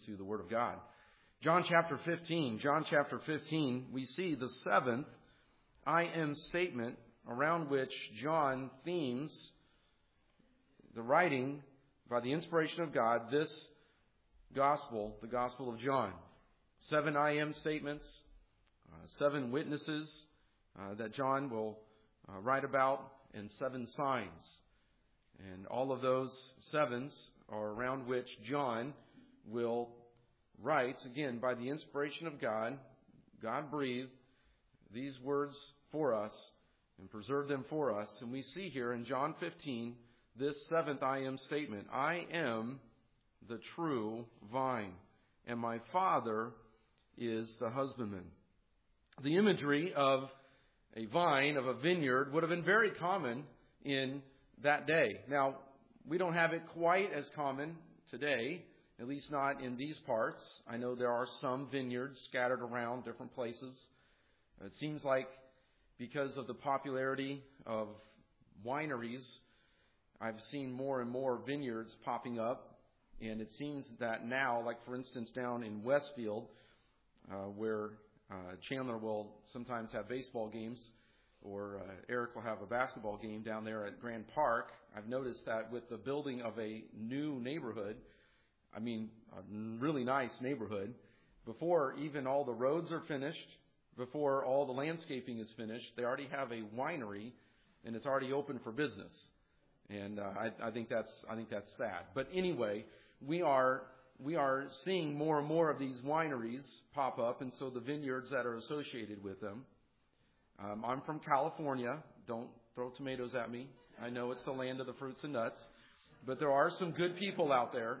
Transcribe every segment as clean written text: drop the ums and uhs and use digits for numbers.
to the Word of God. John chapter 15, we see the seventh I am statement around which John themes the writing by the inspiration of God, this gospel, the Gospel of John. 7 I am statements, 7 witnesses that John will write about, and 7 signs. And all of those 7s are around which John will write, again, by the inspiration of God. God breathed these words for us and preserved them for us. And we see here in John 15 this 7th I am statement. I am the true vine, and my Father is the husbandman. The imagery of a vine, of a vineyard, would have been very common in that day. Now, we don't have it quite as common today, at least not in these parts. I know there are some vineyards scattered around different places. It seems like because of the popularity of wineries, I've seen more and more vineyards popping up. And it seems that now, like for instance down in Westfield, where Chandler will sometimes have baseball games, or Eric will have a basketball game down there at Grand Park. I've noticed that with the building of a new neighborhood, I mean a really nice neighborhood, before even all the roads are finished, before all the landscaping is finished, they already have a winery and it's already open for business. And I think that's sad. But anyway, we are seeing more and more of these wineries pop up, and so the vineyards that are associated with them. I'm from California. Don't throw tomatoes at me. I know it's the land of the fruits and nuts. But there are some good people out there.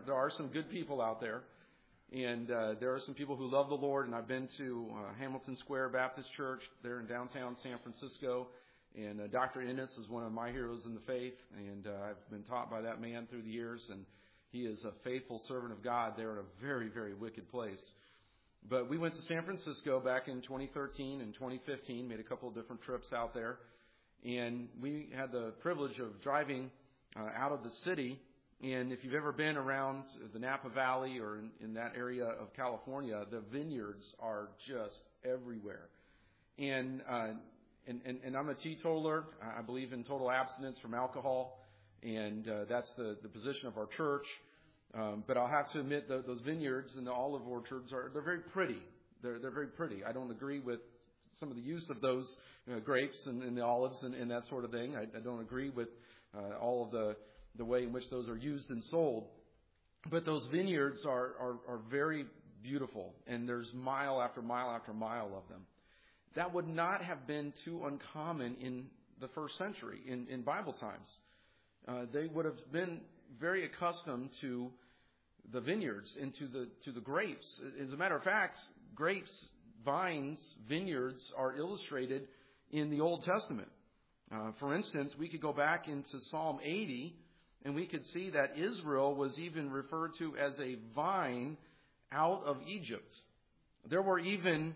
And there are some people who love the Lord. And I've been to Hamilton Square Baptist Church there in downtown San Francisco. And Dr. Ennis is one of my heroes in the faith. And I've been taught by that man through the years. And he is a faithful servant of God there in a very, very wicked place. But we went to San Francisco back in 2013 and 2015, made a couple of different trips out there. And we had the privilege of driving out of the city. And if you've ever been around the Napa Valley or in that area of California, the vineyards are just everywhere. And I'm a teetotaler. I believe in total abstinence from alcohol. And that's the position of our church. But I'll have to admit that those vineyards and the olive orchards they're very pretty. They're very pretty. I don't agree with some of the use of those grapes and the olives and that sort of thing. I don't agree with all of the way in which those are used and sold. But those vineyards are very beautiful, and there's mile after mile after mile of them. That would not have been too uncommon in the first century, in Bible times. They would have been very accustomed to the vineyards and to the grapes. As a matter of fact, grapes, vines, vineyards are illustrated in the Old Testament. For instance, we could go back into Psalm 80, and we could see that Israel was even referred to as a vine out of Egypt. There were even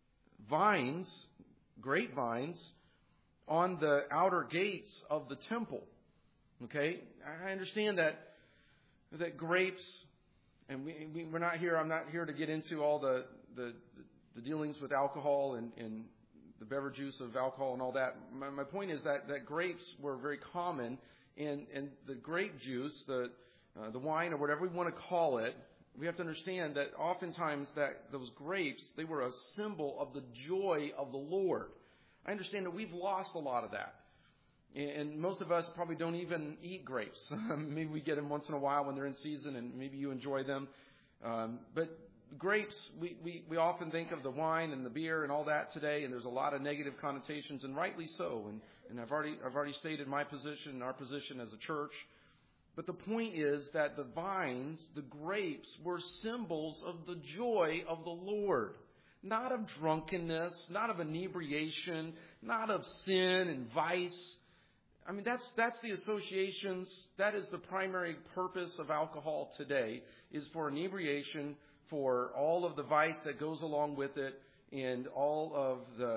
vines, grapevines, on the outer gates of the temple. Okay, I understand that grapes, and we're not here. I'm not here to get into all the dealings with alcohol and the beverage use of alcohol and all that. My point is that grapes were very common, and the grape juice, the wine or whatever we want to call it, we have to understand that oftentimes that those grapes, they were a symbol of the joy of the Lord. I understand that we've lost a lot of that. And most of us probably don't even eat grapes. Maybe we get them once in a while when they're in season, and maybe you enjoy them. But grapes, we often think of the wine and the beer and all that today, and there's a lot of negative connotations, and rightly so. And I've already stated my position and our position as a church. But the point is that the vines, the grapes, were symbols of the joy of the Lord. Not of drunkenness, not of inebriation, not of sin and vice. I mean, that's the associations. That is the primary purpose of alcohol today, is for inebriation, for all of the vice that goes along with it, and all of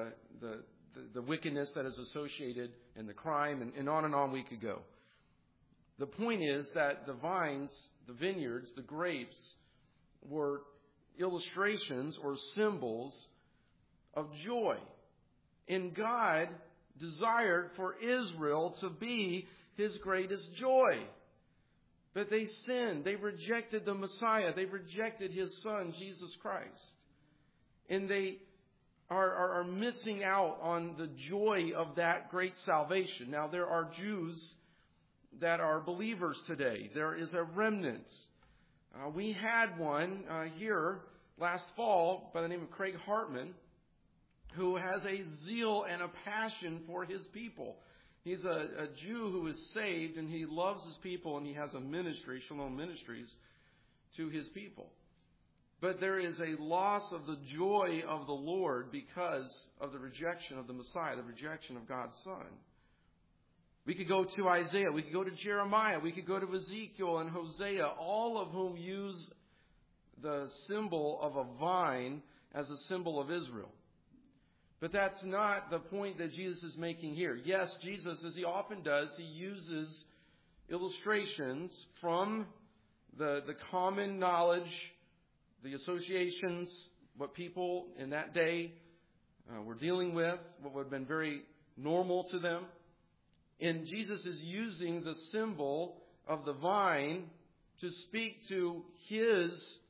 the wickedness that is associated, and the crime, and on we could go. The point is that the vines, the vineyards, the grapes were illustrations or symbols of joy. And God desired for Israel to be His greatest joy. But they sinned. They rejected the Messiah. They rejected His Son, Jesus Christ. And they are missing out on the joy of that great salvation. Now, there are Jews that are believers today. There is a remnant. We had one here last fall by the name of Craig Hartman, who has a zeal and a passion for his people. He's a Jew who is saved, and he loves his people, and he has a ministry, Shalom Ministries, to his people. But there is a loss of the joy of the Lord because of the rejection of the Messiah, the rejection of God's Son. We could go to Isaiah, we could go to Jeremiah, we could go to Ezekiel and Hosea, all of whom use the symbol of a vine as a symbol of Israel. But that's not the point that Jesus is making here. Yes, Jesus, as He often does, He uses illustrations from the common knowledge, the associations, what people in that day were dealing with, what would have been very normal to them. And Jesus is using the symbol of the vine to speak to His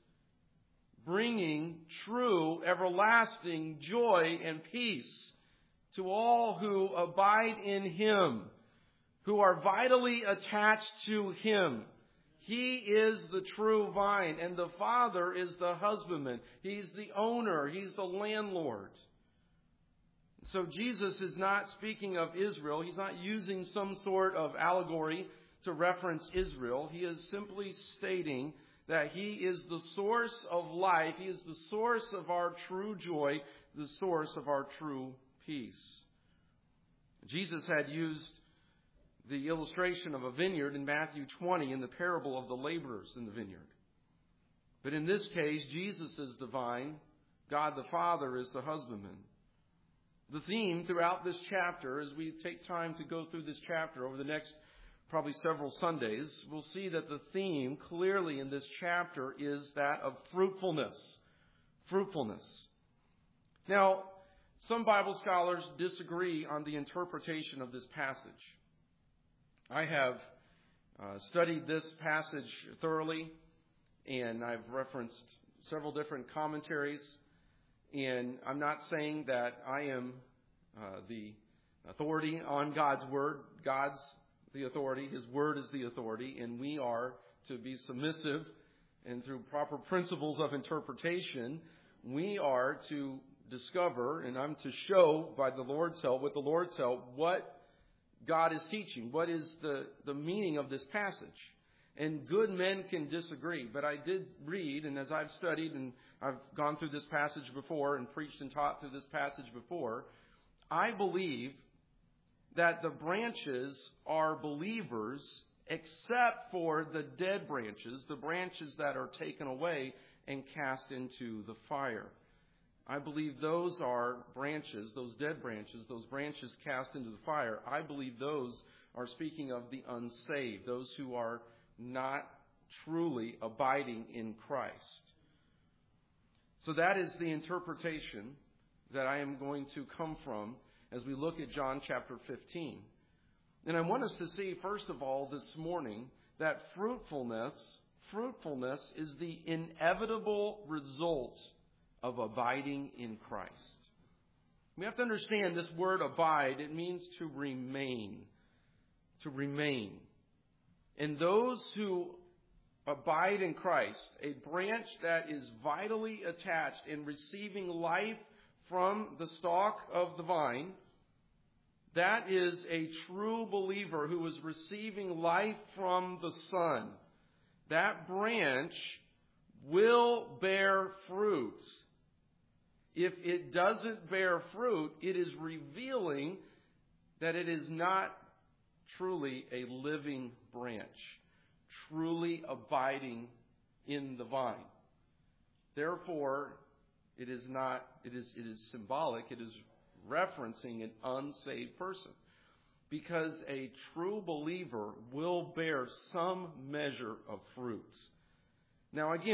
bringing true, everlasting joy and peace to all who abide in Him, who are vitally attached to Him. He is the true vine, and the Father is the husbandman. He's the owner. He's the landlord. So Jesus is not speaking of Israel. He's not using some sort of allegory to reference Israel. He is simply stating that He is the source of life. He is the source of our true joy, the source of our true peace. Jesus had used the illustration of a vineyard in Matthew 20 in the parable of the laborers in the vineyard. But in this case, Jesus is the vine. God the Father is the husbandman. The theme throughout this chapter, as we take time to go through this chapter over the next probably several Sundays, we'll see that the theme clearly in this chapter is that of fruitfulness. Fruitfulness. Now, some Bible scholars disagree on the interpretation of this passage. I have studied this passage thoroughly, and I've referenced several different commentaries. And I'm not saying that I am the authority on God's Word. God's the authority. His Word is the authority. And we are to be submissive. And through proper principles of interpretation, we are to discover, and I'm to show by the Lord's help, with the Lord's help, what God is teaching. What is the meaning of this passage? And good men can disagree. But I did read, and as I've studied, and I've gone through this passage before and preached and taught through this passage before, I believe that the branches are believers except for the dead branches, the branches that are taken away and cast into the fire. I believe those are branches, those dead branches, those branches cast into the fire. I believe those are speaking of the unsaved, those who are not truly abiding in Christ. So that is the interpretation that I am going to come from as we look at John chapter 15. And I want us to see, first of all, this morning, that fruitfulness is the inevitable result of abiding in Christ. We have to understand this word abide. It means to remain. To remain. And those who abide in Christ, a branch that is vitally attached in receiving life from the stalk of the vine, that is a true believer who is receiving life from the Son. That branch will bear fruit. If it doesn't bear fruit, it is revealing that it is not truly a living branch, truly abiding in the vine. Therefore, it is symbolic, it is referencing an unsaved person. Because a true believer will bear some measure of fruit. Now again,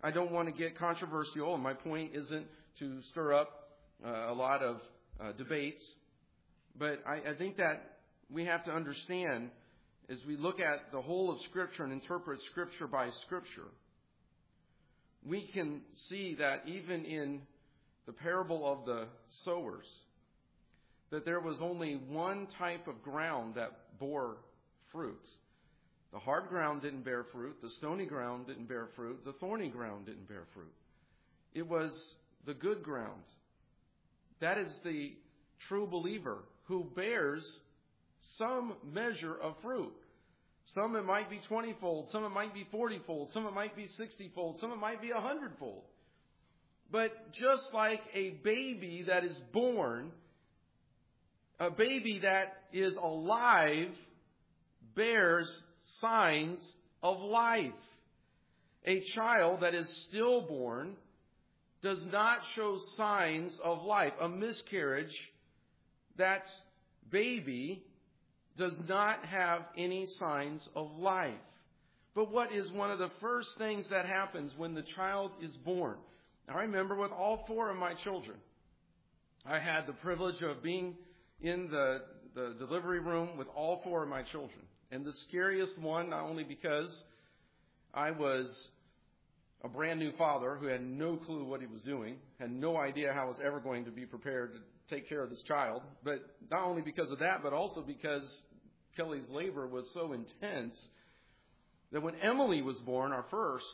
I don't want to get controversial, and my point isn't to stir up a lot of debates. But I think that we have to understand, as we look at the whole of Scripture and interpret Scripture by Scripture, we can see that even in the parable of the sowers, that there was only one type of ground that bore fruit. The hard ground didn't bear fruit. The stony ground didn't bear fruit. The thorny ground didn't bear fruit. It was the good ground. That is the true believer who bears some measure of fruit. Some it might be 20-fold. Some it might be 40-fold. Some it might be 60-fold. Some it might be 100-fold. But just like a baby that is born, a baby that is alive bears signs of life. A child that is stillborn does not show signs of life. A miscarriage, that baby does not have any signs of life. But what is one of the first things that happens when the child is born? I remember with all four of my children, I had the privilege of being in the delivery room with all four of my children. And the scariest one, not only because I was a brand new father who had no clue what he was doing, had no idea how I was ever going to be prepared to take care of this child, but not only because of that, but also because Kelly's labor was so intense that when Emily was born, our first,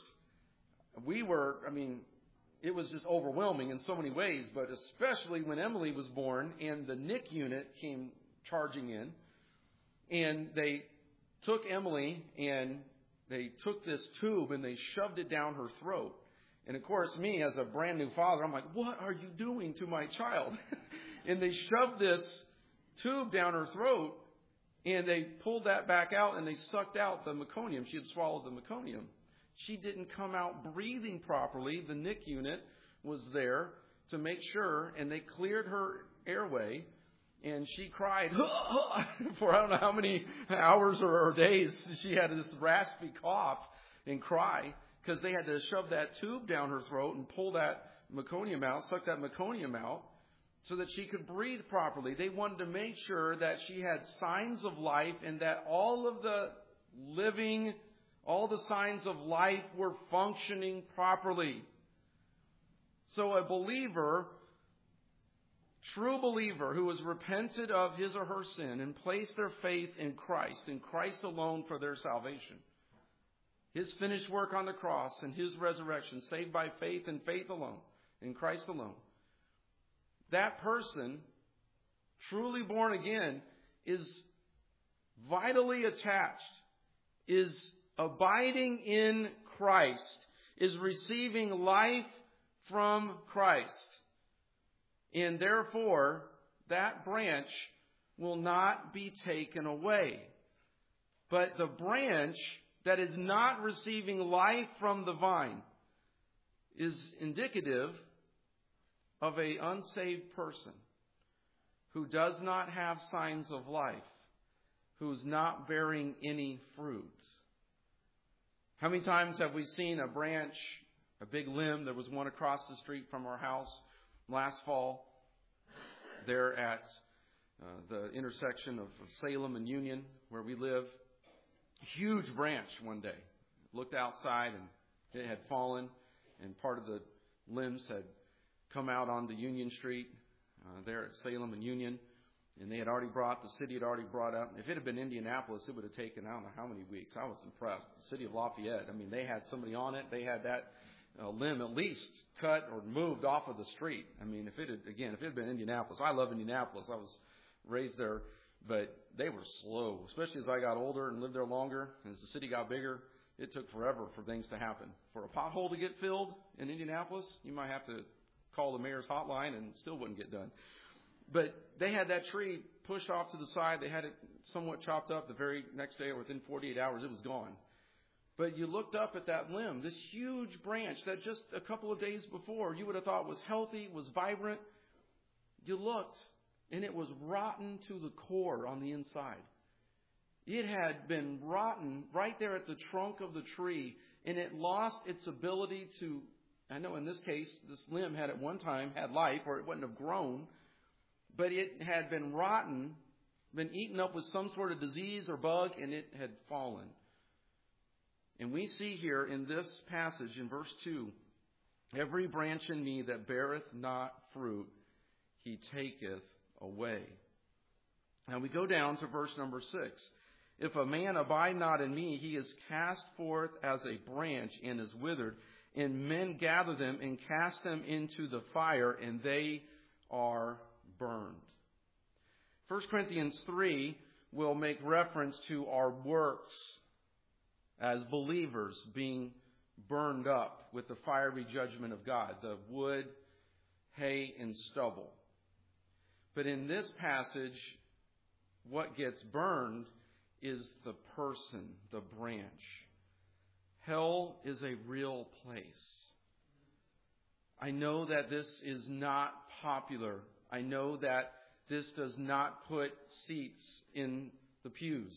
it was just overwhelming in so many ways, but especially when Emily was born and the NIC unit came charging in, and they took Emily and they took this tube and they shoved it down her throat. And of course, me as a brand new father, I'm like, what are you doing to my child? And they shoved this tube down her throat and they pulled that back out and they sucked out the meconium. She had swallowed the meconium. She didn't come out breathing properly. The NIC unit was there to make sure, and they cleared her airway. And she cried for I don't know how many hours or days. She had this raspy cough and cry because they had to shove that tube down her throat and pull that meconium out, suck that meconium out so that she could breathe properly. They wanted to make sure that she had signs of life and that all the signs of life were functioning properly. So a believer, true believer who has repented of his or her sin and placed their faith in Christ alone for their salvation, His finished work on the cross and His resurrection, saved by faith and faith alone, in Christ alone, that person, truly born again, is vitally attached, is abiding in Christ, is receiving life from Christ. And therefore, that branch will not be taken away. But the branch that is not receiving life from the vine is indicative of an unsaved person who does not have signs of life, who's not bearing any fruit. How many times have we seen a branch, a big limb? There was one across the street from our house last fall, there at the intersection of Salem and Union, where we live. Huge branch one day. Looked outside and it had fallen, and part of the limbs had come out onto Union Street there at Salem and Union. And the city had already brought up. If it had been Indianapolis, it would have taken, I don't know how many weeks. I was impressed. The city of Lafayette, they had somebody on it. They had that limb at least cut or moved off of the street. If it had been Indianapolis, I love Indianapolis. I was raised there, but they were slow, especially as I got older and lived there longer. As the city got bigger, it took forever for things to happen. For a pothole to get filled in Indianapolis, you might have to call the mayor's hotline and it still wouldn't get done. But they had that tree pushed off to the side. They had it somewhat chopped up. The very next day, or within 48 hours, it was gone. But you looked up at that limb, this huge branch that just a couple of days before you would have thought was healthy, was vibrant. You looked, and it was rotten to the core on the inside. It had been rotten right there at the trunk of the tree, and it lost its ability to, I know in this case, this limb had at one time had life, or it wouldn't have grown, but it had been rotten, been eaten up with some sort of disease or bug, and it had fallen. And we see here in this passage in verse 2, every branch in me that beareth not fruit, he taketh away. Now we go down to verse number 6. If a man abide not in me, he is cast forth as a branch and is withered, and men gather them and cast them into the fire, and they are burned. 1 Corinthians 3 will make reference to our works as believers being burned up with the fiery judgment of God, the wood, hay, and stubble. But in this passage, what gets burned is the person, the branch. Hell is a real place. I know that this is not popular. I know that this does not put seats in the pews.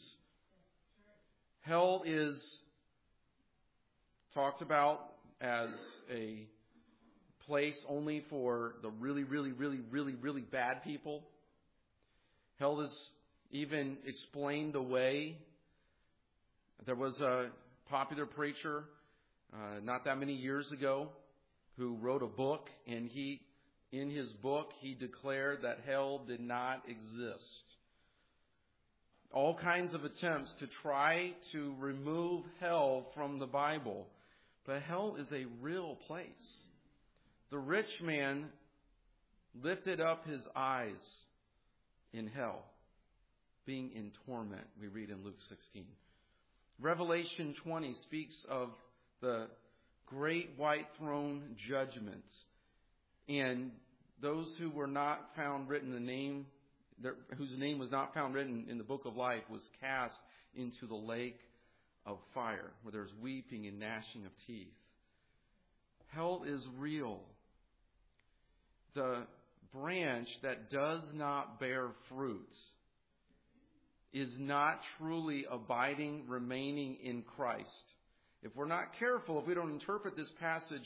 Hell is talked about as a place only for the really, really, really, really, really bad people. Hell is even explained away. There was a popular preacher not that many years ago who wrote a book, and in his book he declared that hell did not exist. All kinds of attempts to try to remove hell from the Bible. But hell is a real place. The rich man lifted up his eyes in hell, being in torment, we read in Luke 16. Revelation 20 speaks of the great white throne judgment, and those who were not found written whose name was not found written in the book of life was cast into the lake of fire, where there's weeping and gnashing of teeth. Hell is real. The branch that does not bear fruit is not truly abiding, remaining in Christ. If we're not careful, if we don't interpret this passage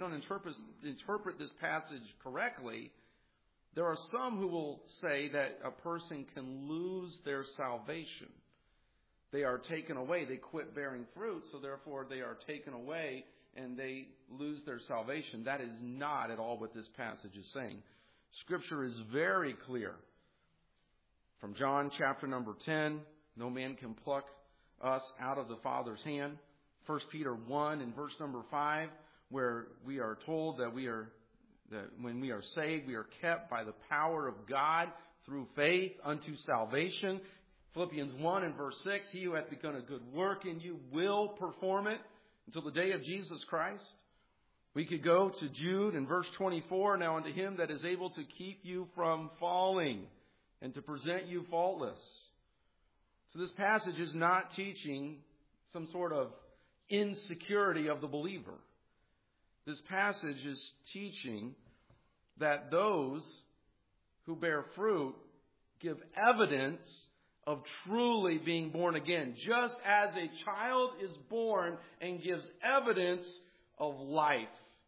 correctly, there are some who will say that a person can lose their salvation. They are taken away. They quit bearing fruit, so therefore they are taken away and they lose their salvation. That is not at all what this passage is saying. Scripture is very clear. From John chapter number 10, no man can pluck us out of the Father's hand. 1 Peter 1 and verse number 5, where we are told that when we are saved, we are kept by the power of God through faith unto salvation. Philippians 1 and verse 6, he who hath begun a good work in you will perform it until the day of Jesus Christ. We could go to Jude in verse 24, now unto him that is able to keep you from falling and to present you faultless. So this passage is not teaching some sort of insecurity of the believer. This passage is teaching that those who bear fruit give evidence of truly being born again, just as a child is born and gives evidence of life.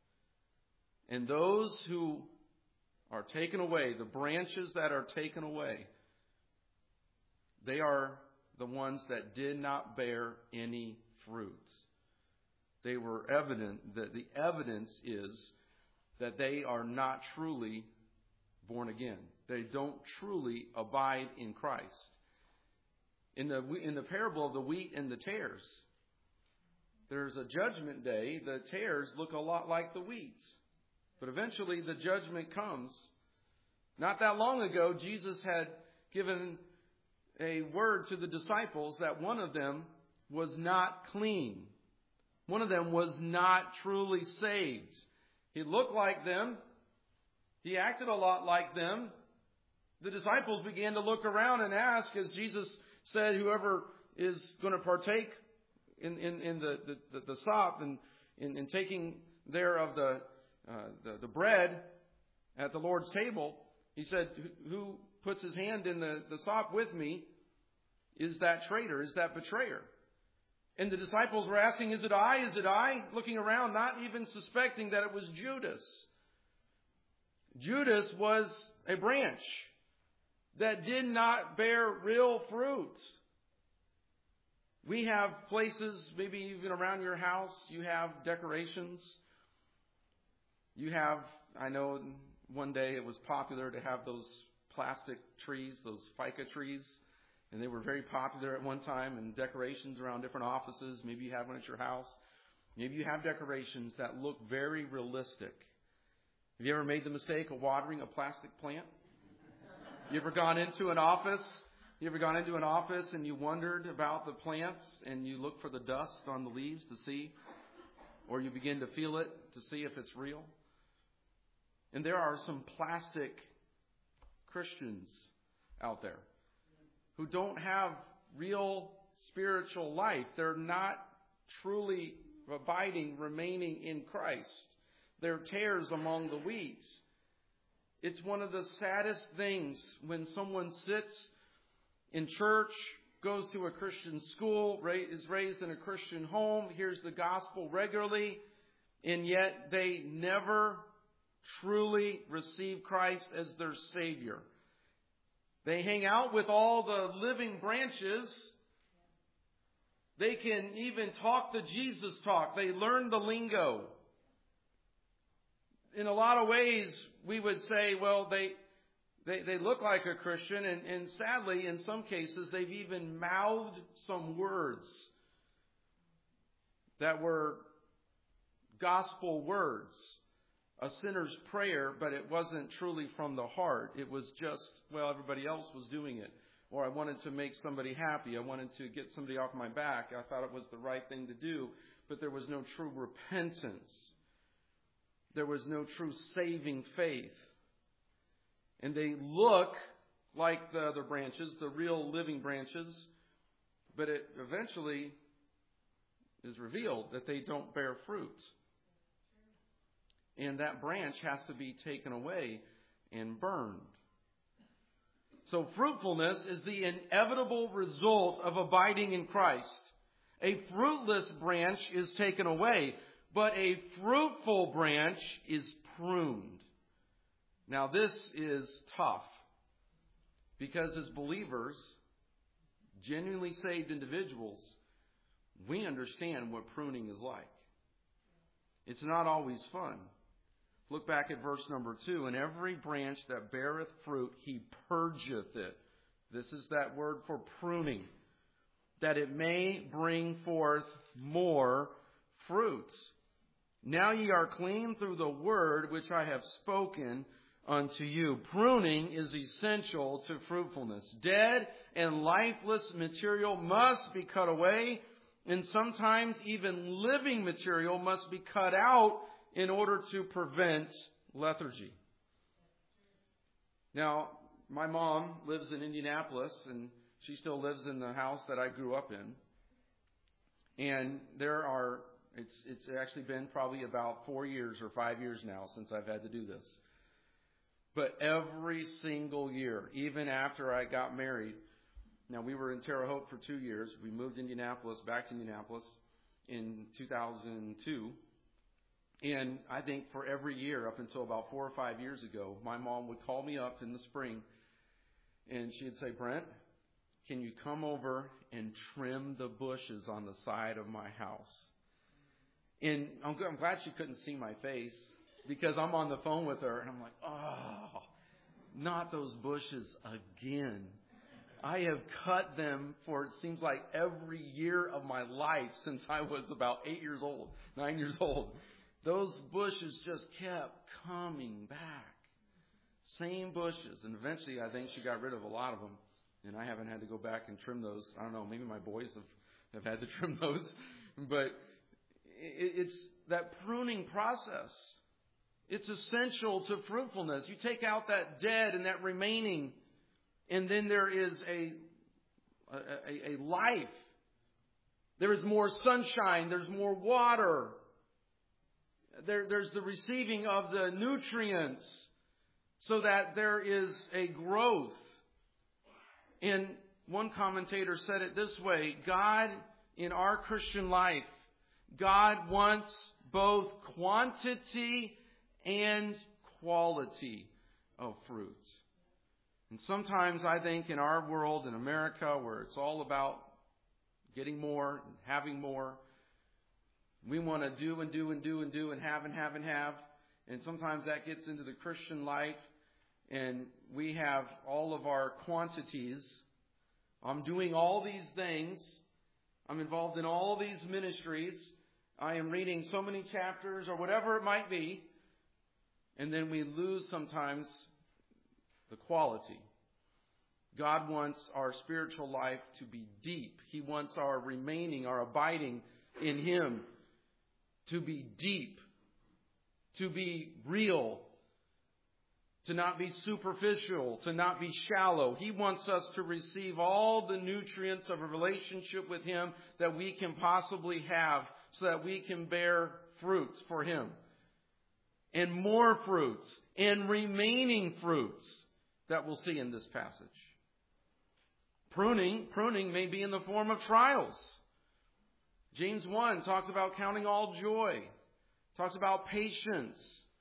And those who are taken away, the branches that are taken away, they are the ones that did not bear any fruit. They were evident, that the evidence is that they are not truly born again. They don't truly abide in Christ. In the parable of the wheat and the tares, there's a judgment day. The tares look a lot like the wheat. But eventually the judgment comes. Not that long ago, Jesus had given a word to the disciples that one of them was not clean. One of them was not truly saved. He looked like them. He acted a lot like them. The disciples began to look around and ask, as Jesus said, whoever is going to partake in the sop and in taking there of the bread at the Lord's table, he said, who puts his hand in the sop with me is that traitor, is that betrayer. And the disciples were asking, is it I? Is it I? Looking around, not even suspecting that it was Judas. Judas was a branch that did not bear real fruit. We have places, maybe even around your house, you have decorations. You have, I know one day it was popular to have those plastic trees, those FICA trees. And they were very popular at one time, and decorations around different offices. Maybe you have one at your house. Maybe you have decorations that look very realistic. Have you ever made the mistake of watering a plastic plant? You ever gone into an office? You ever gone into an office and you wondered about the plants and you look for the dust on the leaves to see, or you begin to feel it to see if it's real? And there are some plastic Christians out there who don't have real spiritual life. They're not truly abiding, remaining in Christ. They're tares among the wheat. It's one of the saddest things when someone sits in church, goes to a Christian school, is raised in a Christian home, hears the gospel regularly, and yet they never truly receive Christ as their Savior. They hang out with all the living branches. They can even talk the Jesus talk. They learn the lingo. In a lot of ways, we would say, well, they look like a Christian, and sadly, in some cases, they've even mouthed some words that were gospel words. A sinner's prayer, but it wasn't truly from the heart. It was just, well, everybody else was doing it. Or I wanted to make somebody happy. I wanted to get somebody off my back. I thought it was the right thing to do. But there was no true repentance. There was no true saving faith. And they look like the other branches, the real living branches. But it eventually is revealed that they don't bear fruit. And that branch has to be taken away and burned. So fruitfulness is the inevitable result of abiding in Christ. A fruitless branch is taken away, but a fruitful branch is pruned. Now this is tough, because as believers, genuinely saved individuals, we understand what pruning is like. It's not always fun. Look back at verse number 2. And every branch that beareth fruit, he purgeth it. This is that word for pruning. That it may bring forth more fruits. Now ye are clean through the word which I have spoken unto you. Pruning is essential to fruitfulness. Dead and lifeless material must be cut away. And sometimes even living material must be cut out in order to prevent lethargy. Now, my mom lives in Indianapolis, and she still lives in the house that I grew up in. And it's actually been probably about 4 years or 5 years now since I've had to do this. But every single year, even after I got married, now we were in Terre Haute for 2 years. We moved back to Indianapolis in 2002. And I think for every year up until about 4 or 5 years ago, my mom would call me up in the spring and she'd say, Brent, can you come over and trim the bushes on the side of my house? And I'm glad she couldn't see my face, because I'm on the phone with her and I'm like, oh, not those bushes again. I have cut them for, it seems like, every year of my life since I was about 9 years old. Those bushes just kept coming back. Same bushes. And eventually I think she got rid of a lot of them. And I haven't had to go back and trim those. I don't know, maybe my boys have had to trim those. But it's that pruning process. It's essential to fruitfulness. You take out that dead and that remaining, and then there is a life. There is more sunshine. There's more water. There's the receiving of the nutrients so that there is a growth. And one commentator said it this way: God in our Christian life, God wants both quantity and quality of fruits. And sometimes I think in our world, in America, where it's all about getting more and having more, we want to do and do and do and do and have and have and have. And sometimes that gets into the Christian life, and we have all of our quantities. I'm doing all these things. I'm involved in all these ministries. I am reading so many chapters or whatever it might be. And then we lose sometimes the quality. God wants our spiritual life to be deep. He wants our remaining, our abiding in Him to be deep, to be real, to not be superficial, to not be shallow. He wants us to receive all the nutrients of a relationship with Him that we can possibly have so that we can bear fruits for Him. And more fruits and remaining fruits that we'll see in this passage. Pruning may be in the form of trials. James 1 talks about counting all joy. Talks about patience.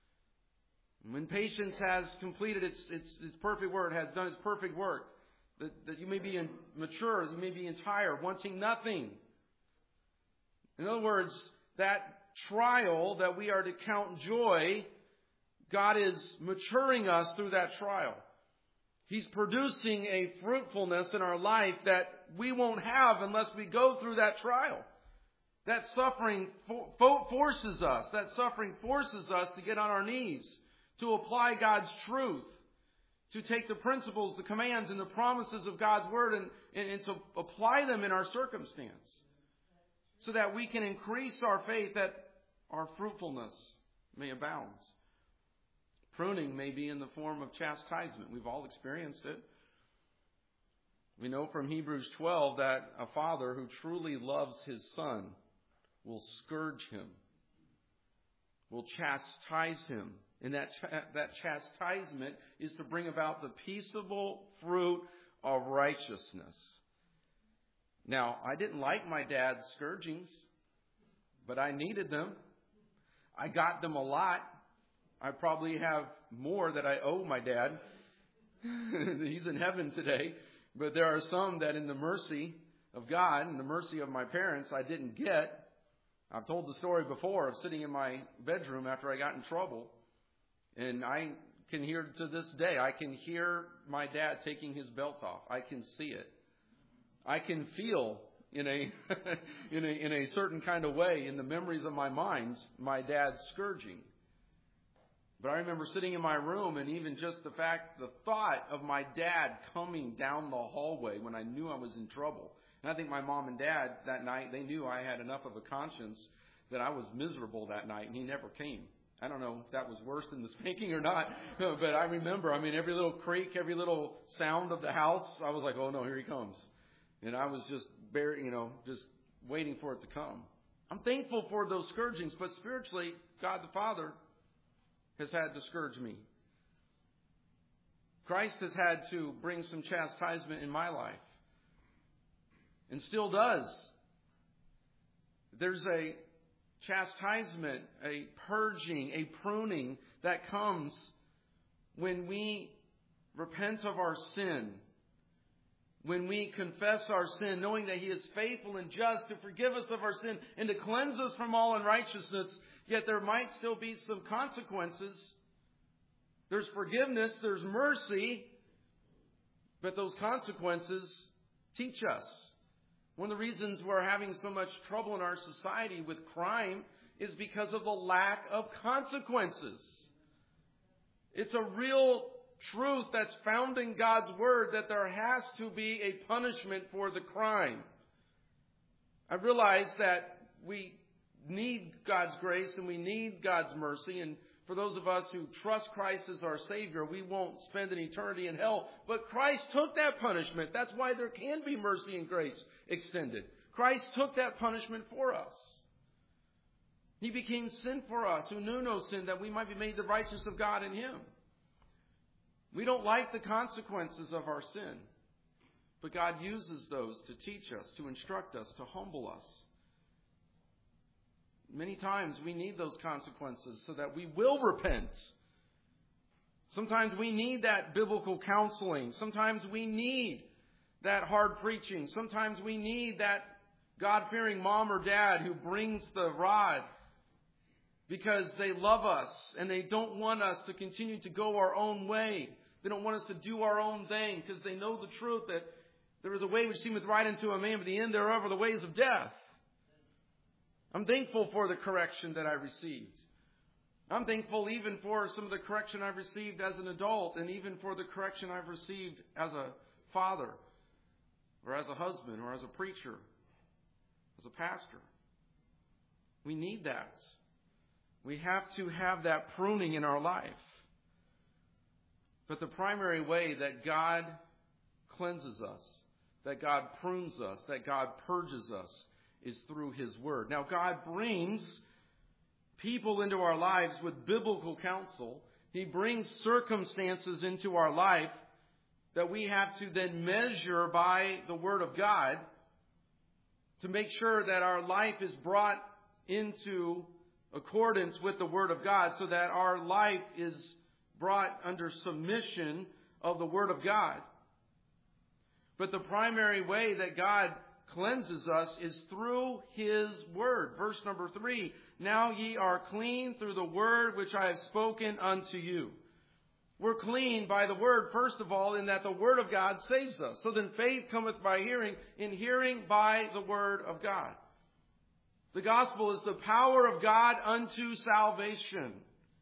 When patience has completed its perfect work, has done its perfect work, that you may be mature, you may be entire, wanting nothing. In other words, that trial that we are to count joy, God is maturing us through that trial. He's producing a fruitfulness in our life that we won't have unless we go through that trial. That suffering forces us. That suffering forces us to get on our knees, to apply God's truth, to take the principles, the commands, and the promises of God's Word and to apply them in our circumstance so that we can increase our faith, that our fruitfulness may abound. Pruning may be in the form of chastisement. We've all experienced it. We know from Hebrews 12 that a father who truly loves his son will scourge him, will chastise him. And that chastisement is to bring about the peaceable fruit of righteousness. Now, I didn't like my dad's scourgings, but I needed them. I got them a lot. I probably have more that I owe my dad. He's in heaven today. But there are some that in the mercy of God and the mercy of my parents I didn't get. I've told the story before of sitting in my bedroom after I got in trouble. And I can hear to this day, I can hear my dad taking his belt off. I can see it. I can feel in a certain kind of way in the memories of my mind my dad's scourging. But I remember sitting in my room, and even just the thought of my dad coming down the hallway when I knew I was in trouble. And I think my mom and dad that night, they knew I had enough of a conscience that I was miserable that night, and he never came. I don't know if that was worse than the spanking or not, but I remember, every little creak, every little sound of the house, I was like, oh no, here he comes. And I was just just waiting for it to come. I'm thankful for those scourgings, but spiritually, God the Father has had to scourge me. Christ has had to bring some chastisement in my life. And still does. There's a chastisement, a purging, a pruning that comes when we repent of our sin. When we confess our sin, knowing that He is faithful and just to forgive us of our sin and to cleanse us from all unrighteousness, yet there might still be some consequences. There's forgiveness, there's mercy, but those consequences teach us. One of the reasons we're having so much trouble in our society with crime is because of the lack of consequences. It's a real truth that's found in God's Word that there has to be a punishment for the crime. I realize that we need God's grace and we need God's mercy, and for those of us who trust Christ as our Savior, we won't spend an eternity in hell. But Christ took that punishment. That's why there can be mercy and grace extended. Christ took that punishment for us. He became sin for us who knew no sin, that we might be made the righteousness of God in Him. We don't like the consequences of our sin. But God uses those to teach us, to instruct us, to humble us. Many times we need those consequences so that we will repent. Sometimes we need that biblical counseling. Sometimes we need that hard preaching. Sometimes we need that God-fearing mom or dad who brings the rod because they love us and they don't want us to continue to go our own way. They don't want us to do our own thing because they know the truth that there is a way which seemeth right unto a man, but the end thereof are the ways of death. I'm thankful for the correction that I received. I'm thankful even for some of the correction I've received as an adult and even for the correction I've received as a father or as a husband or as a preacher, as a pastor. We need that. We have to have that pruning in our life. But the primary way that God cleanses us, that God prunes us, that God purges us is through His Word. Now, God brings people into our lives with biblical counsel. He brings circumstances into our life that we have to then measure by the Word of God to make sure that our life is brought into accordance with the Word of God so that our life is brought under submission of the Word of God. But the primary way that God cleanses us is through His Word. Verse number 3, now ye are clean through the word which I have spoken unto you. We're clean by the Word, first of all, in that the Word of God saves us. So then faith cometh by hearing, and hearing by the Word of God. The gospel is the power of God unto salvation.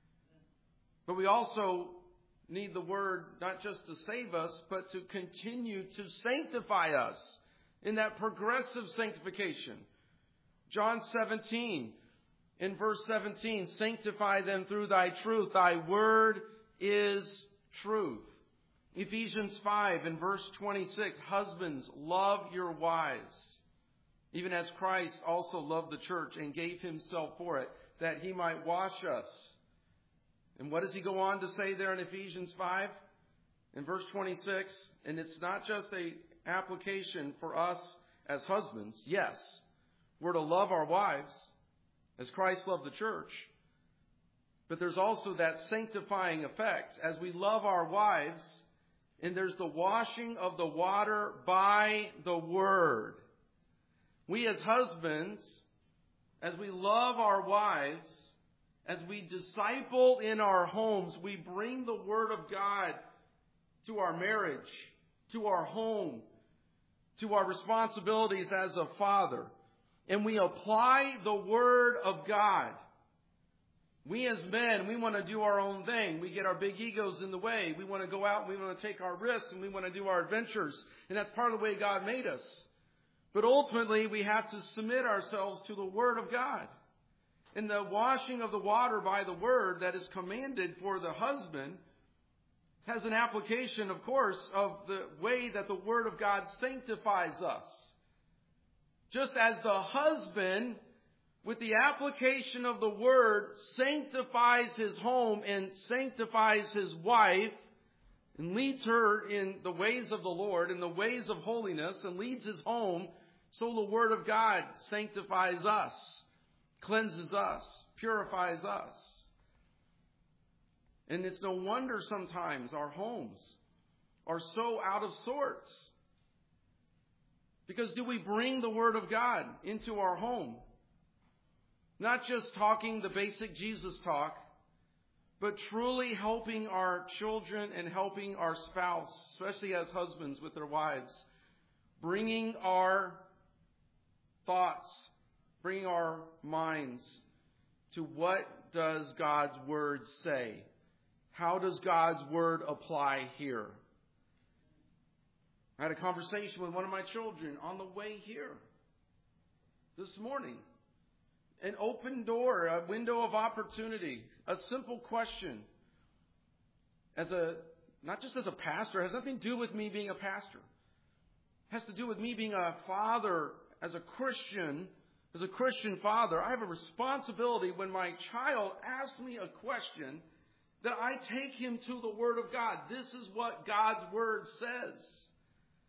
But we also need the Word not just to save us, but to continue to sanctify us in that progressive sanctification. John 17, in verse 17, sanctify them through thy truth. Thy word is truth. Ephesians 5, in verse 26, husbands, love your wives, even as Christ also loved the church and gave Himself for it, that He might wash us. And what does he go on to say there in Ephesians 5? In verse 26, and it's not just a application for us as husbands. Yes, we're to love our wives as Christ loved the church. But there's also that sanctifying effect as we love our wives, and there's the washing of the water by the Word. We as husbands, as we love our wives, as we disciple in our homes, we bring the Word of God to our marriage, to our home, to our responsibilities as a father. And we apply the Word of God. We as men, we want to do our own thing. We get our big egos in the way. We want to go out and we want to take our risks and we want to do our adventures. And that's part of the way God made us. But ultimately, we have to submit ourselves to the Word of God. And the washing of the water by the Word that is commanded for the husband has an application, of course, of the way that the Word of God sanctifies us. Just as the husband, with the application of the Word, sanctifies his home and sanctifies his wife and leads her in the ways of the Lord, in the ways of holiness, and leads his home, so the Word of God sanctifies us, cleanses us, purifies us. And it's no wonder sometimes our homes are so out of sorts. Because do we bring the Word of God into our home? Not just talking the basic Jesus talk, but truly helping our children and helping our spouse, especially as husbands with their wives, bringing our thoughts, bringing our minds to what does God's Word say? How does God's Word apply here? I had a conversation with one of my children on the way here this morning. An open door, a window of opportunity, a simple question. Not just as a pastor, it has nothing to do with me being a pastor. It has to do with me being a father, as a Christian father. I have a responsibility when my child asks me a question that I take him to the Word of God. This is what God's Word says.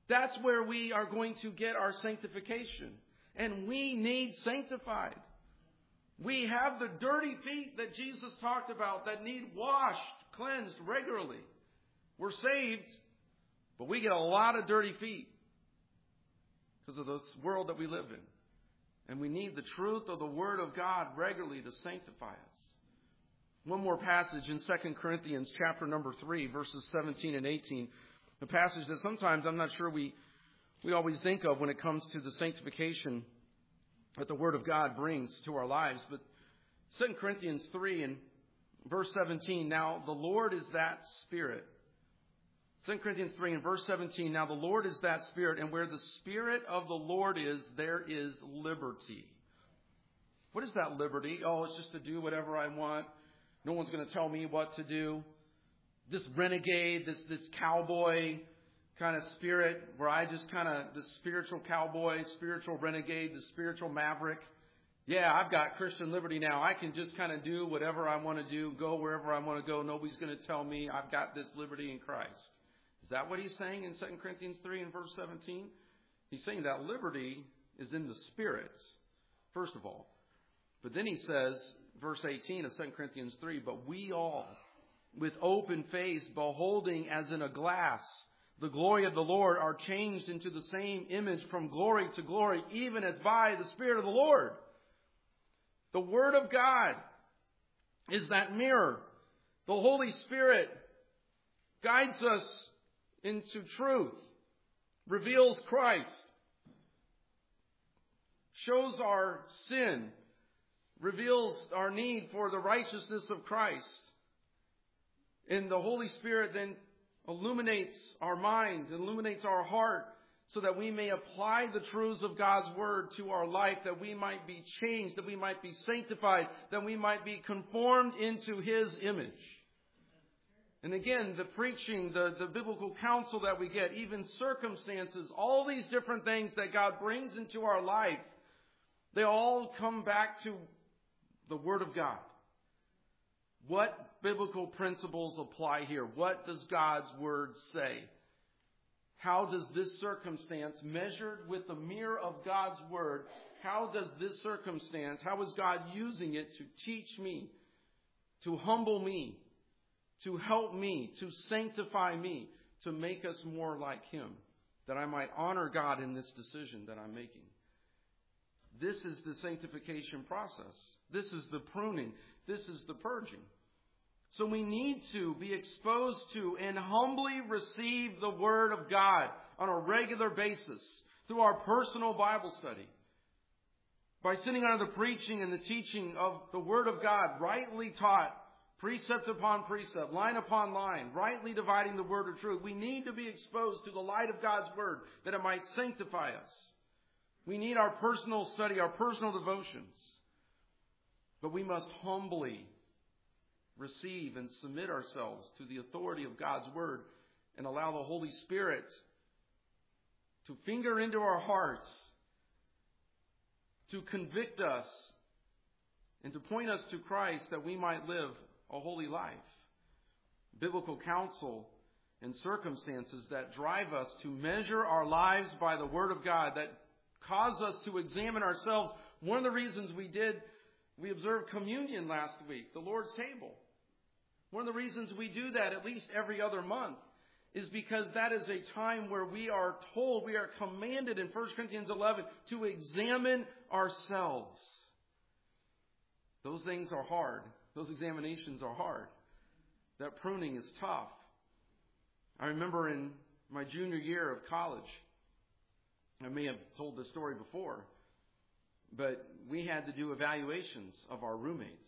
That's where we are going to get our sanctification. And we need sanctified. We have the dirty feet that Jesus talked about that need washed, cleansed regularly. We're saved, but we get a lot of dirty feet because of this world that we live in. And we need the truth of the Word of God regularly to sanctify us. One more passage in 2 Corinthians chapter number 3, verses 17 and 18. A passage that sometimes I'm not sure we always think of when it comes to the sanctification that the Word of God brings to our lives. But 2 Corinthians 3 and verse 17, now the Lord is that Spirit. 2 Corinthians 3 and verse 17, now the Lord is that Spirit, and where the Spirit of the Lord is, there is liberty. What is that liberty? Oh, it's just to do whatever I want. No one's going to tell me what to do. This renegade, this cowboy kind of spirit where I just kind of, the spiritual cowboy, spiritual renegade, the spiritual maverick. Yeah, I've got Christian liberty now. I can just kind of do whatever I want to do, go wherever I want to go. Nobody's going to tell me I've got this liberty in Christ. Is that what he's saying in 2 Corinthians 3 and verse 17? He's saying that liberty is in the Spirit, first of all. But then he says, verse 18 of 2 Corinthians 3, but we all, with open face, beholding as in a glass the glory of the Lord, are changed into the same image from glory to glory, even as by the Spirit of the Lord. The Word of God is that mirror. The Holy Spirit guides us into truth, reveals Christ, shows our sin, reveals our need for the righteousness of Christ. And the Holy Spirit then illuminates our mind, illuminates our heart, so that we may apply the truths of God's Word to our life, that we might be changed, that we might be sanctified, that we might be conformed into His image. And again, the preaching, the biblical counsel that we get, even circumstances, all these different things that God brings into our life, they all come back to the Word of God. What biblical principles apply here? What does God's Word say? How does this circumstance, measured with the mirror of God's Word, how does this circumstance, how is God using it to teach me, to humble me, to help me, to sanctify me, to make us more like Him, that I might honor God in this decision that I'm making? This is the sanctification process. This is the pruning. This is the purging. So we need to be exposed to and humbly receive the Word of God on a regular basis through our personal Bible study. By sitting under the preaching and the teaching of the Word of God, rightly taught, precept upon precept, line upon line, rightly dividing the word of truth. We need to be exposed to the light of God's Word that it might sanctify us. We need our personal study, our personal devotions. But we must humbly receive and submit ourselves to the authority of God's Word and allow the Holy Spirit to finger into our hearts, to convict us, and to point us to Christ that we might live a holy life. Biblical counsel and circumstances that drive us to measure our lives by the Word of God, that cause us to examine ourselves. One of the reasons we observed communion last week, the Lord's table. One of the reasons we do that at least every other month is because that is a time where we are told, we are commanded in 1 Corinthians 11 to examine ourselves. Those things are hard. Those examinations are hard. That pruning is tough. I remember in my junior year of college, I may have told this story before, but we had to do evaluations of our roommates.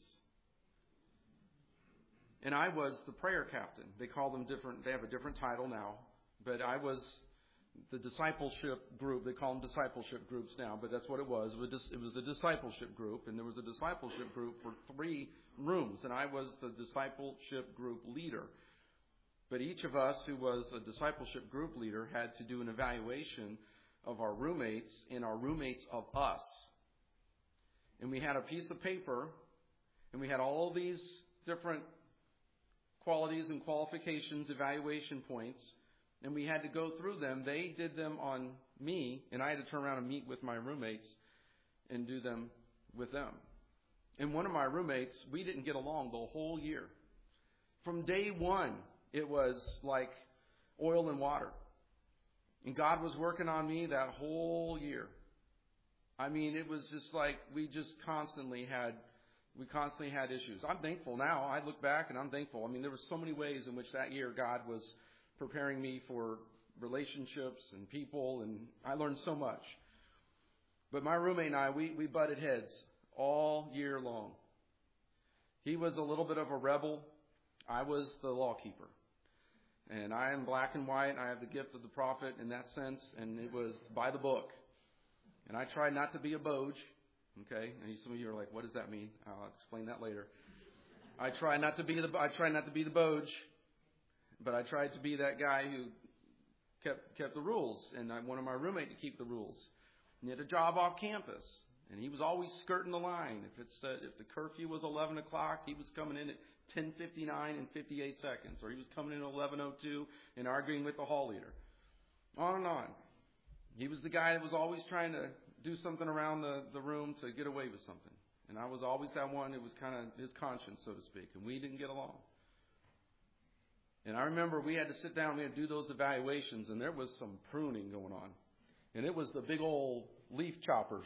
And I was the prayer captain. They call them different. They have a different title now. But I was the discipleship group. They call them discipleship groups now, but that's what it was. It was a discipleship group, and there was a discipleship group for 3 rooms, and I was the discipleship group leader. But each of us who was a discipleship group leader had to do an evaluation of our roommates and our roommates of us. And we had a piece of paper, and we had all these different qualities and qualifications, evaluation points. and we had to go through them. They did them on me, and I had to turn around and meet with my roommates and do them with them. And one of my roommates, we didn't get along the whole year. From day one, it was like oil and water. And God was working on me that whole year. I mean, it was just like we constantly had issues. I'm thankful now. I look back and I'm thankful. I mean, there were so many ways in which that year God was preparing me for relationships and people, and I learned so much. But my roommate and I, we butted heads all year long. He was a little bit of a rebel. I was the law keeper. And I am black and white. I have the gift of the prophet in that sense, and it was by the book. And I tried not to be a boge. Okay, and some of you are like, "What does that mean?" I'll explain that later. I try not to be the boge, but I tried to be that guy who kept the rules, and I wanted my roommate to keep the rules. And he had a job off campus, and he was always skirting the line. If the curfew was 11 o'clock, he was coming in at 10:59 and 58 seconds, or he was coming in at 11:02 and arguing with the hall leader. On and on. He was the guy that was always trying to do something around the room to get away with something. And I was always that one. It was kind of his conscience, so to speak, and we didn't get along. And I remember we had to sit down, we had to do those evaluations, and there was some pruning going on. And it was the big old leaf choppers.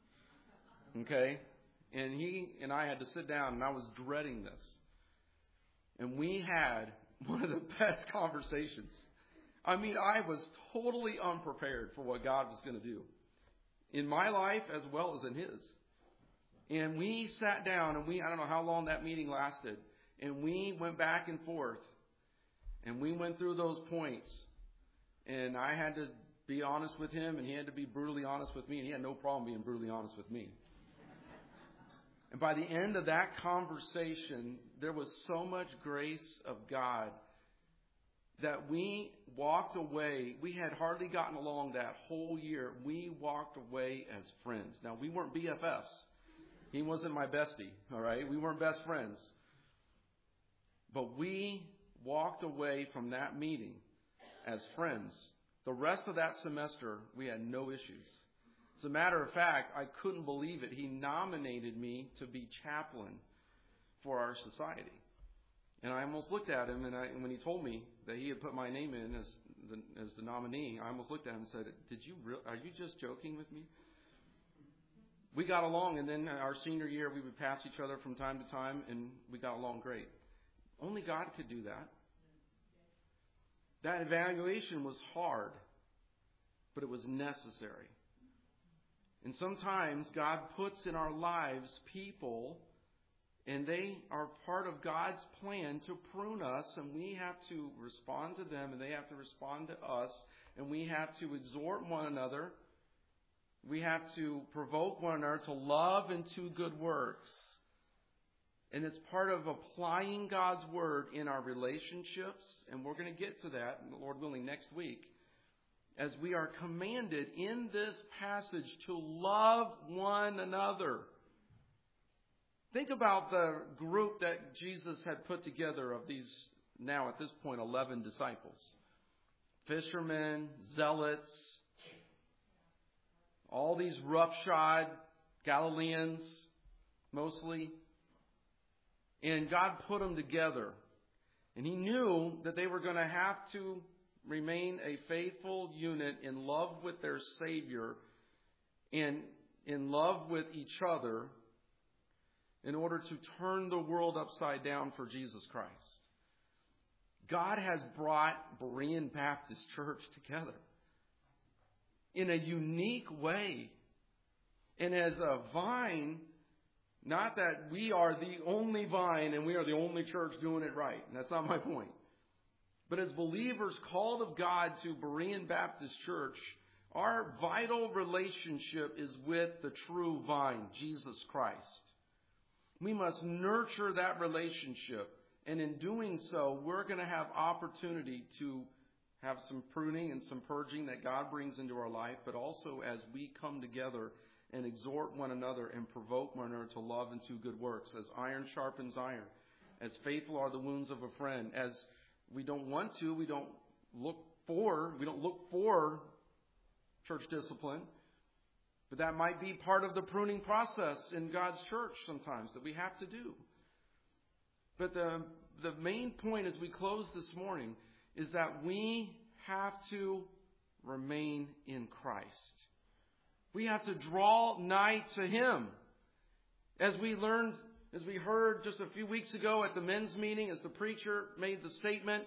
Okay? And he and I had to sit down, and I was dreading this. And we had one of the best conversations. I mean, I was totally unprepared for what God was going to do in my life as well as in his. And we sat down, and I don't know how long that meeting lasted, and we went back and forth, and we went through those points. And I had to be honest with him, and he had to be brutally honest with me, and he had no problem being brutally honest with me. And by the end of that conversation, there was so much grace of God that we walked away. We had hardly gotten along that whole year. We walked away as friends. Now, we weren't BFFs. He wasn't my bestie, all right? We weren't best friends. But we walked away from that meeting as friends. The rest of that semester, we had no issues. As a matter of fact, I couldn't believe it. He nominated me to be chaplain for our society. And I almost looked at him, and when he told me that he had put my name in as the nominee, I almost looked at him and said, are you just joking with me? We got along, and then our senior year, we would pass each other from time to time, and we got along great. Only God could do that. That evaluation was hard, but it was necessary. And sometimes God puts in our lives people, and they are part of God's plan to prune us, and we have to respond to them, and they have to respond to us, and we have to exhort one another. We have to provoke one another to love and to good works. And it's part of applying God's word in our relationships, and we're going to get to that, Lord willing, next week, as we are commanded in this passage to love one another. Think about the group that Jesus had put together of these, now at this point, 11 disciples. Fishermen, zealots, all these roughshod Galileans, mostly. And God put them together. And he knew that they were going to have to remain a faithful unit in love with their Savior and in love with each other in order to turn the world upside down for Jesus Christ. God has brought Berean Baptist Church together in a unique way. And as a vine, not that we are the only vine and we are the only church doing it right. That's not my point. But as believers called of God to Berean Baptist Church, our vital relationship is with the true vine, Jesus Christ. We must nurture that relationship. And in doing so, we're going to have opportunity to have some pruning and some purging that God brings into our life, but also as we come together and exhort one another and provoke one another to love and to good works. As iron sharpens iron. As faithful are the wounds of a friend. As we don't want to, we don't look we don't look for church discipline, but that might be part of the pruning process in God's church sometimes that we have to do. But the main point as we close this morning is that we have to remain in Christ. We have to draw nigh to Him. As we heard just a few weeks ago at the men's meeting, as the preacher made the statement,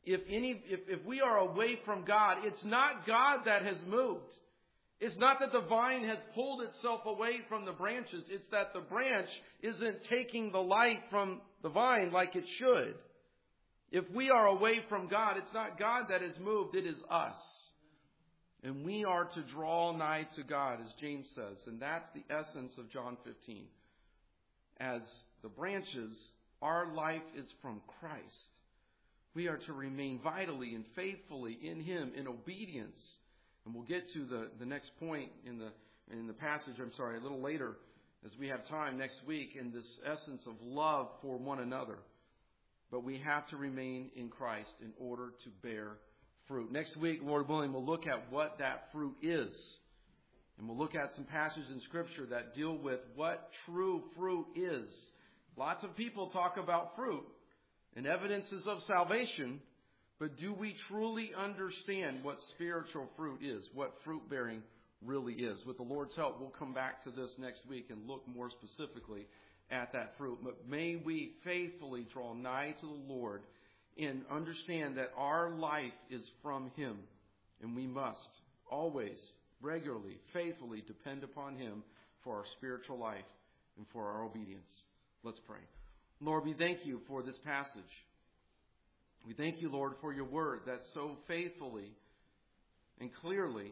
if we are away from God, it's not God that has moved. It's not that the vine has pulled itself away from the branches. It's that the branch isn't taking the light from the vine like it should. If we are away from God, it's not God that has moved, it is us. And we are to draw nigh to God, as James says. And that's the essence of John 15. As the branches, our life is from Christ. We are to remain vitally and faithfully in Him in obedience. And we'll get to the next point in the passage, a little later, as we have time next week, in this essence of love for one another. But we have to remain in Christ in order to bear fruit. Next week, Lord willing, we'll look at what that fruit is. And we'll look at some passages in Scripture that deal with what true fruit is. Lots of people talk about fruit and evidences of salvation, but do we truly understand what spiritual fruit is, what fruit bearing really is? With the Lord's help, we'll come back to this next week and look more specifically at that fruit. But may we faithfully draw nigh to the Lord and understand that our life is from Him. And we must always, regularly, faithfully depend upon Him for our spiritual life and for our obedience. Let's pray. Lord, we thank You for this passage. We thank You, Lord, for Your word that so faithfully and clearly,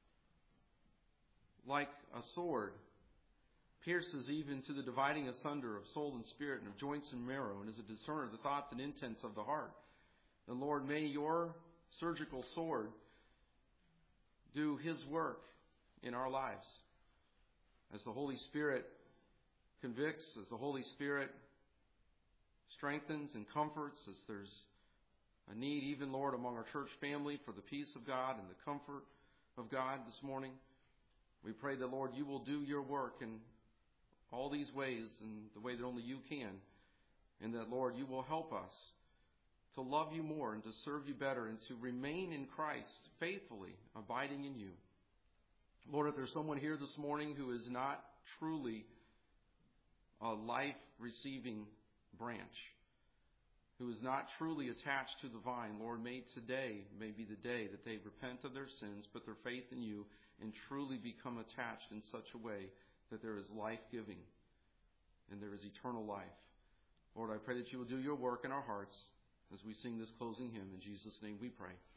like a sword, pierces even to the dividing asunder of soul and spirit and of joints and marrow, and is a discerner of the thoughts and intents of the heart. And Lord, may Your surgical sword do His work in our lives. As the Holy Spirit convicts, as the Holy Spirit strengthens and comforts, as there's a need even, Lord, among our church family for the peace of God and the comfort of God this morning. We pray that, Lord, You will do Your work in all these ways in the way that only You can. And that, Lord, You will help us to love You more and to serve You better and to remain in Christ faithfully, abiding in You. Lord, if there's someone here this morning who is not truly a life-receiving branch, who is not truly attached to the vine, Lord, may today be the day that they repent of their sins, put their faith in You, and truly become attached in such a way that there is life-giving and there is eternal life. Lord, I pray that You will do Your work in our hearts as we sing this closing hymn. In Jesus' name we pray.